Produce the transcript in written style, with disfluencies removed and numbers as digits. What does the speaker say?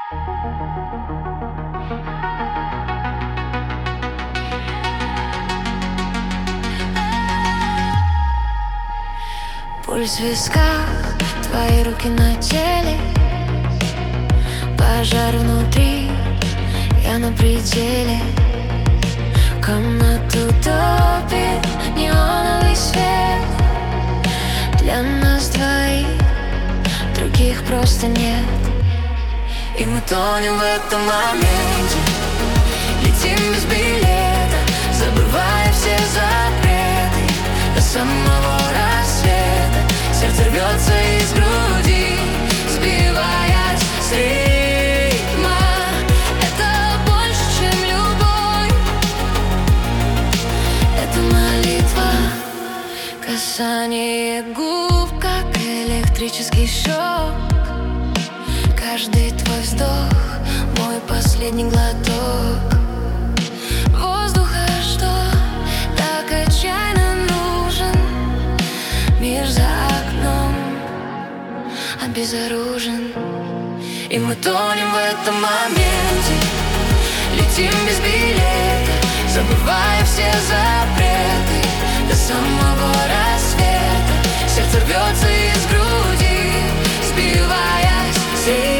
Пульс в висках, твои руки на теле, пожар внутри, я на пределе. Комнату топит неоновый свет. Для нас двоих, других просто нет. И мы тонем в этом моменте, летим без билета, забывая все запреты до самого рассвета. Сердце рвется из груди, сбиваясь с ритма. Это больше, чем любовь, это молитва. Касание губ, как электрический шок. Каждый твой вздох, мой последний глоток воздуха, что так отчаянно нужен. Мир за окном обезоружен, и мы тонем в этом моменте, летим без билета, забывая все запреты до самого рассвета. Сердце рвется из груди, сбиваясь с ритма.